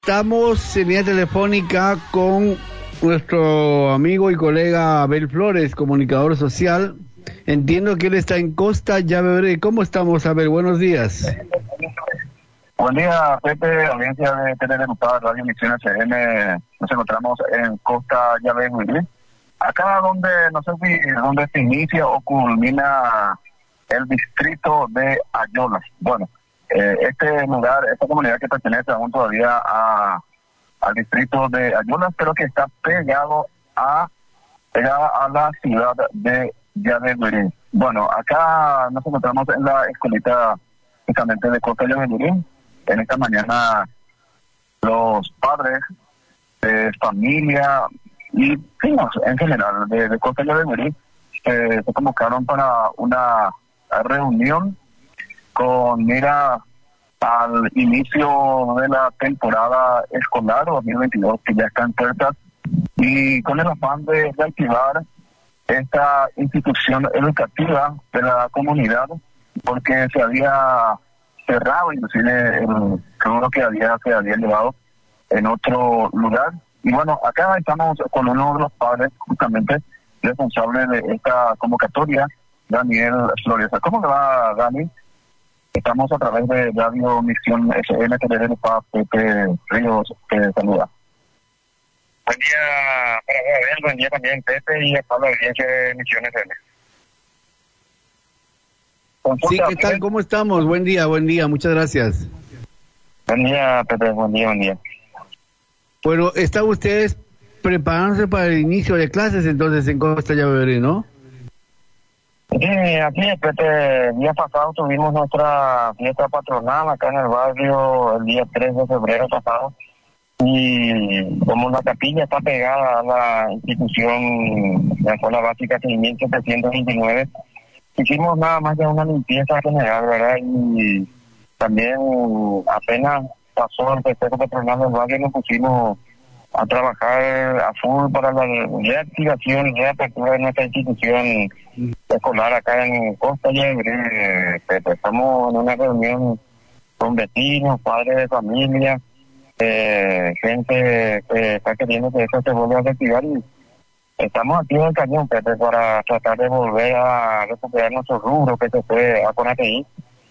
Estamos en línea telefónica con nuestro amigo y colega Abel Flores, comunicador social. Entiendo que él está en Costa Llavebre. ¿Cómo estamos, Abel? Buenos días. Buen día, Pepe, audiencia de Teledenupada, Radio Misión FM. Nos encontramos en Costa Llavebre, acá donde, no sé si, donde se inicia o culmina el distrito de Ayolas. Bueno, este lugar, esta comunidad que pertenece aún todavía al distrito de Ayolas, pero que está pegada a la ciudad de Llavebre. Bueno, acá nos encontramos en la escuelita justamente de Costa Llavebre. En esta mañana los padres de familia y primos en general de Costa Llavebre se convocaron para una reunión con mira al inicio de la temporada escolar 2022 que ya está en puertas, y con el afán de reactivar esta institución educativa de la comunidad, porque se había cerrado inclusive el rubro que se había llevado en otro lugar. Y bueno, acá estamos con uno de los padres justamente responsables de esta convocatoria, Daniel Flores. ¿Cómo le va, Dani? Estamos a través de Radio Misión FM, Teledenupada, Pepe Ríos, te saluda. Buen día para Abel, buen día también Pepe y a toda la audiencia de Misión FM. Sí, ¿qué tal? ¿Cómo estamos? Buen día, muchas gracias. Buen día, Pepe, buen día. Bueno, ¿están ustedes preparándose para el inicio de clases entonces en Costa Llavebre, no? Sí, aquí, Pepe, el día pasado tuvimos nuestra fiesta patronal acá en el barrio el día 3 de febrero pasado, y como la capilla está pegada a la institución de la Escuela Básica 5729, hicimos nada más que una limpieza general, ¿verdad? Y también apenas pasó el festejo patronal del barrio, nos pusimos a trabajar a full para la reactivación y reapertura de nuestra institución escolar acá en Costa Llavebre. Estamos en una reunión con vecinos, padres de familia, gente que está queriendo que esto se vuelva a reactivar, y estamos aquí en el cañón, Pepe, para tratar de volver a recuperar nuestro rubro que se fue a Conateí.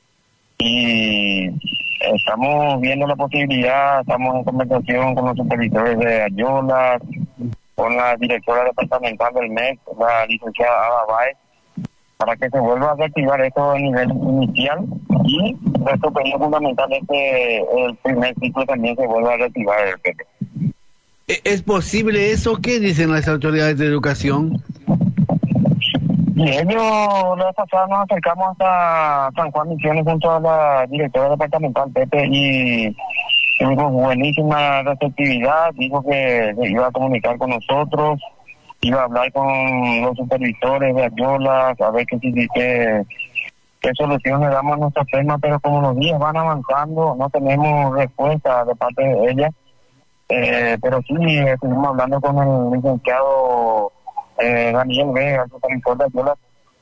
Y estamos viendo la posibilidad, estamos en conversación con los supervisores de Ayolas, con la directora departamental del MEC, la licenciada Ada Baez, para que se vuelva a reactivar esto a nivel inicial, y nuestro periodo fundamental es que el primer ciclo también se vuelva a reactivar, Pepe. ¿Es posible eso? ¿Qué dicen las autoridades de educación? Y ellos, la vez pasada nos acercamos hasta San Juan Misiones junto a la directora departamental, Pepe, y tuvimos buenísima receptividad. Dijo que se iba a comunicar con nosotros, iba a hablar con los supervisores de Ayolas, a ver qué solución le damos a nuestros temas, pero como los días van avanzando, no tenemos respuesta de parte de ella. Pero sí, estuvimos hablando con el licenciado Daniel Vega, el supervisor de Ayolas.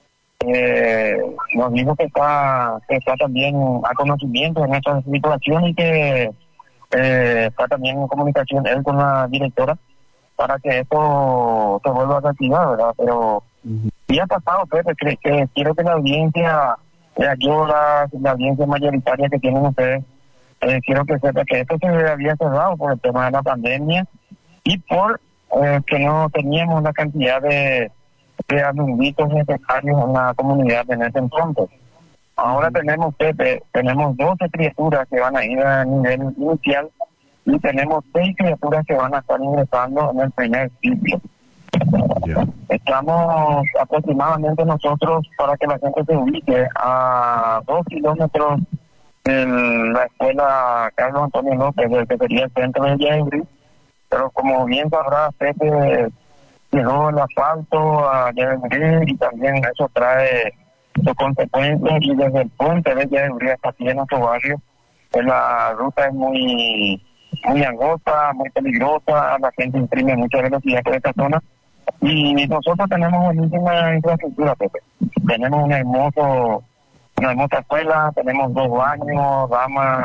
Nos dijo que está también a conocimiento de nuestra situación, y que está también en comunicación él con la directora para que esto se vuelva a reactivar, ¿verdad? Pero ya ha pasado, Pepe, que quiero que la audiencia de Ayolas, la audiencia mayoritaria que tienen ustedes, quiero que sepa que esto se había cerrado por el tema de la pandemia y por que no teníamos la cantidad de alumnitos necesarios en la comunidad en ese entonces. Ahora tenemos 12 criaturas que van a ir a nivel inicial, y tenemos 6 criaturas que van a estar ingresando en el primer ciclo. Estamos aproximadamente nosotros, para que la gente se ubique, a 2 kilómetros de la escuela Carlos Antonio López, del que sería el centro de Llavebre, pero como bien sabrás, Pepe, llegó el asfalto a Llavebre, y también eso trae sus consecuencias, y desde el puente de Llavebre hasta aquí en nuestro barrio, la ruta es muy angosta, muy peligrosa, la gente imprime mucha velocidad por esta zona, y nosotros tenemos buenísima infraestructura, Pepe. Tenemos una hermosa escuela, tenemos 2 baños, damas,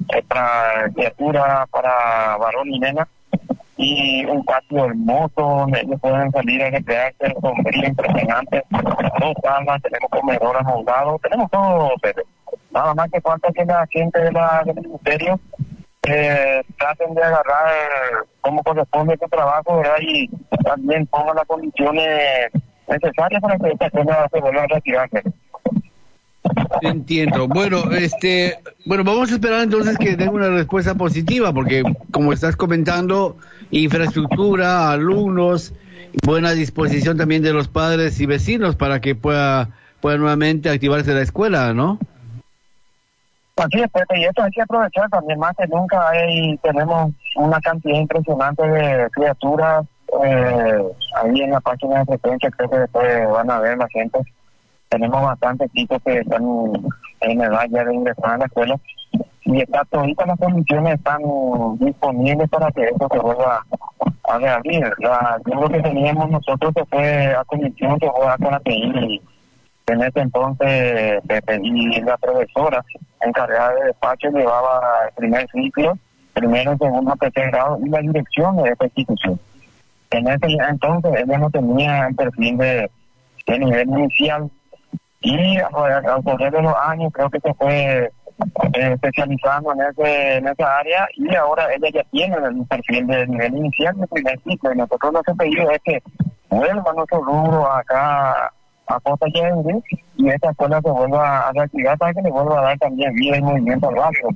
para criatura, para varón y nena, y un patio hermoso donde ellos pueden salir a recrearse, sombrío, impresionante, dos salas, tenemos comedor amoldado, tenemos todo, Pepe. Nada más que falta que la gente del ministerio traten de agarrar como corresponde este trabajo, ¿verdad? Y también pongan las condiciones necesarias para que esta escuela se vuelva a reactivar. Entiendo. Bueno, vamos a esperar entonces que den una respuesta positiva, porque como estás comentando, infraestructura, alumnos, buena disposición también de los padres y vecinos para que pueda nuevamente activarse la escuela, ¿no? Así es, Pepe, y esto hay que aprovechar también, más que nunca tenemos una cantidad impresionante de criaturas ahí en la página de frecuencia, creo que después van a ver la gente. Tenemos bastantes chicos que están en edad ya de ingresar a la escuela y todas las condiciones están disponibles para que esto se vuelva a reabrir. Lo que teníamos nosotros que fue a comisión que fue con la PI en ese entonces y la profesora encargada de despacho llevaba el primer ciclo, primero, segundo, tercer grado y la dirección de esta institución. En ese entonces ella no tenía el perfil de nivel inicial y al correr de los años creo que se fue especializando en esa área y ahora ella ya tiene el perfil de nivel inicial de primer ciclo y nosotros nuestro pedido es que vuelva nuestro rubro acá a Costa Yabebirí y esta escuela se vuelva a reactivar para que le vuelva a dar también vida y movimiento al barrio.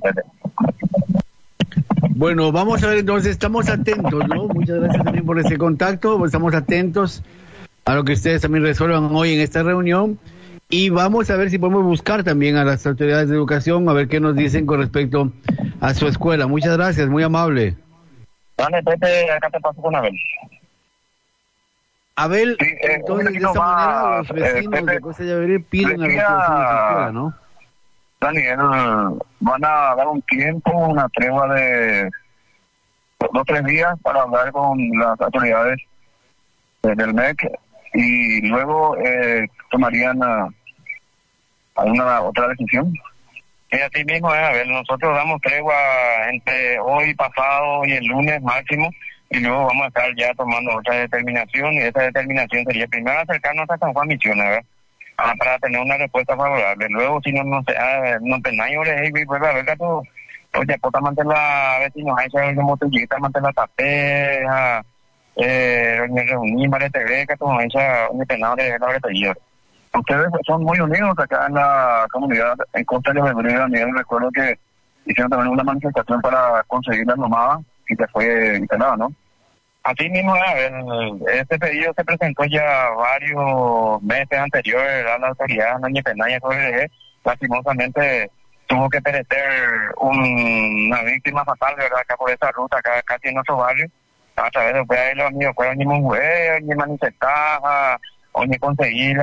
Bueno, vamos a ver entonces, estamos atentos, ¿no? Muchas gracias también por ese contacto, estamos atentos a lo que ustedes también resuelvan hoy en esta reunión y vamos a ver si podemos buscar también a las autoridades de educación a ver qué nos dicen con respecto a su escuela. Muchas gracias, muy amable. Dale, Pepe, acá te paso con Abel. Abel, sí, entonces de esta manera los vecinos de Costa Yabebirí piden a la escuela, ¿no? Daniel, van a dar un tiempo, una tregua de 2 o 3 días para hablar con las autoridades del MEC y luego tomarían alguna otra decisión. Y así mismo es, Abel, nosotros damos tregua entre hoy, pasado y el lunes máximo y luego vamos a estar ya tomando otra determinación y esa determinación sería primero acercarnos a San Juan Misiones, ¿verdad? Para tener una respuesta favorable. Luego, si no tenéis horas, y vuelve a ver que tú, oye, puta, mantela, vecinos, hay que motillita, mantela tapeja, reuní, marete, que tú, hay que penado de la bretería. Ustedes son muy unidos acá en la comunidad, en Costa Yabebirí, Daniel. Recuerdo que hicieron también una manifestación para conseguir la nomada y que fue instalada, ¿no? Así mismo, este pedido se presentó ya varios meses anteriores a la autoridad de Ñepenaya, lastimosamente tuvo que perecer una víctima fatal, ¿verdad? Acá por esa ruta, acá casi en nuestro barrio, a través de los amigos, fueron ni mongué, ni manifestar, o ni conseguir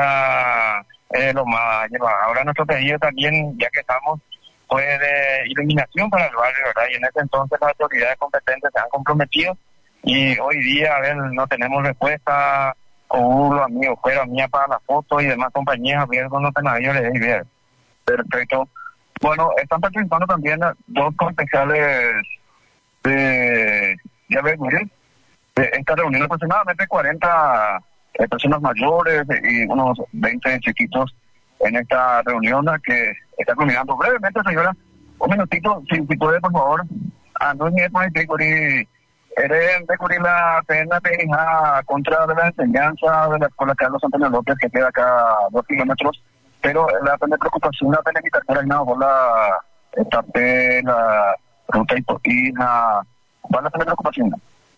lo más llevado. Ahora nuestro pedido también, ya que estamos, fue de iluminación para el barrio, ¿verdad? Y en ese entonces las autoridades competentes se han comprometido y hoy día, no tenemos respuesta, o los amigos fueron mía para la foto y demás compañías, con los senadores y bien. Perfecto. Bueno, están participando también 2 concejales de Yabebirí. Esta reunión aproximadamente 40 personas mayores y unos 20 chiquitos en esta reunión que está culminando brevemente, señora. Un minutito, si puede, por favor. No es muy difícil. Eres de cubrir la pena de contra de la enseñanza de la escuela Carlos Antonio López, que queda acá a 2 kilómetros, pero la pena de preocupación, la pena de quitar por la etapa, la ruta y la ¿cuál es la pena de preocupación?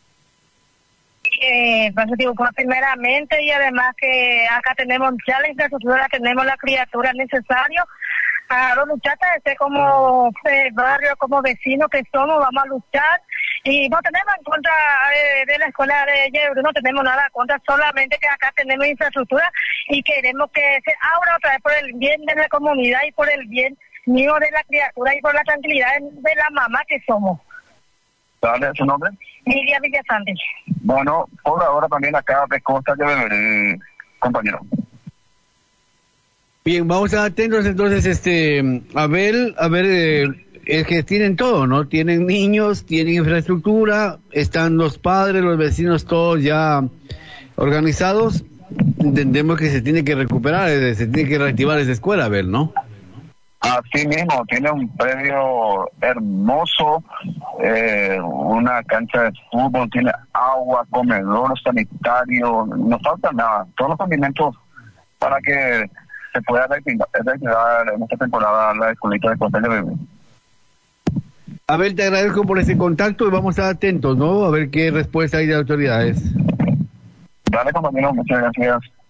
Primeramente, y además que acá tenemos ya la infraestructura, tenemos la criatura necesaria. A los muchachos, como barrio, como vecinos que somos, vamos a luchar y no tenemos en contra de la escuela de Yabebirí, no tenemos nada en contra, solamente que acá tenemos infraestructura y queremos que se abra otra vez por el bien de la comunidad y por el bien mío de la criatura y por la tranquilidad de la mamá que somos. ¿Dale su nombre? Lidia Villasanti. Bueno, por ahora también acá de Costa Yabebirí, compañero. Bien, vamos a atentos entonces, Abel, a ver es que tienen todo, ¿no? Tienen niños, tienen infraestructura, están los padres, los vecinos, todos ya organizados. Entendemos que se tiene que recuperar, se tiene que reactivar esa escuela, Abel, ¿no? Así mismo, tiene un predio hermoso, una cancha de fútbol, tiene agua, comedor sanitario, no falta nada, todos los condimentos para que se pueda reactivar en esta temporada la escuelita de Costa Llave. Abel, te agradezco por ese contacto y vamos a estar atentos, ¿no? A ver qué respuesta hay de autoridades. Dale, compañero, muchas gracias.